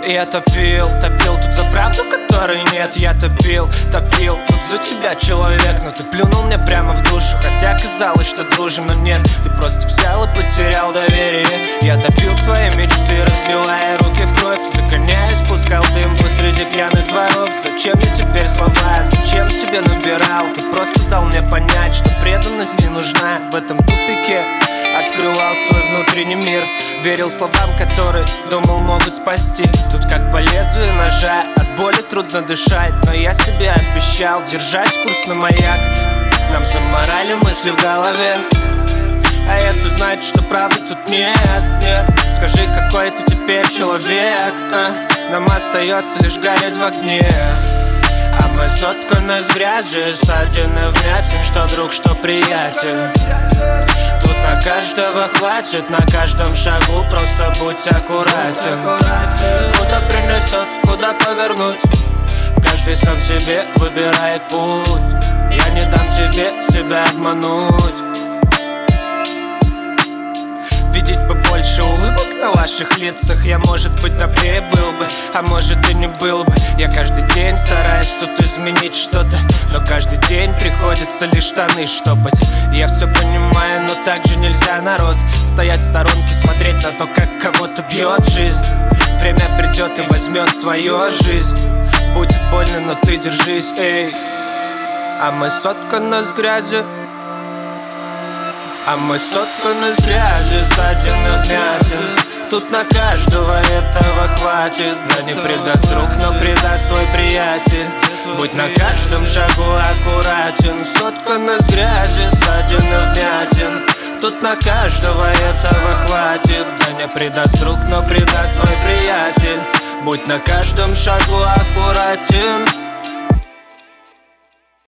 Я топил тут за правду, которой нет. Я топил тут за тебя, человек. Но ты плюнул мне прямо в душу, хотя казалось, что дружим, но нет. Ты просто взял и потерял доверие. Я топил свои мечты, разбивая руки в кровь, загоняя, спускал дым посреди пьяных дворов. Зачем мне теперь слова, зачем тебе набирал? Ты просто дал мне понять, что преданность не нужна в этом тупике. Открывал свой внутренний мир, верил словам, которые думал могут спасти. Тут как по лезвию ножа, от боли трудно дышать, но я себе обещал держать курс на маяк. Нам заморали мысли в голове, а это значит, что правды тут нет. Скажи, какой ты теперь человек, Нам остается лишь гореть в огне. А мы сотканы из грязи, ссадины вмятин, что друг, что приятель. Тут на каждого хватит, на каждом шагу просто будь аккуратен. Куда принесет, куда повернуть, каждый сам себе выбирает путь. Я не дам тебе себя обмануть. Видеть бы больше улыбок на ваших лицах. Я, может быть, добрее был бы, а может и не был бы. Я каждый день стараюсь тут изменить что-то, но каждый день приходится лишь штаны штопать. Я все понимаю, но так же нельзя, народ. Стоять в сторонке, смотреть на то, как кого-то бьет жизнь. Время придет и возьмет свою жизнь. Будет больно, но ты держись, эй. А мы сотканы с грязи, а мы сотканы из грязи, ссадин и вмятин. Тут на каждого этого хватит. Да не предаст друг, но предаст твой приятель. Будь на каждом шагу аккуратен. Сотканы из грязи, ссадин и вмятин. Тут на каждого этого хватит. Да не предаст друг, но предаст твой приятель. Будь на каждом шагу аккуратен.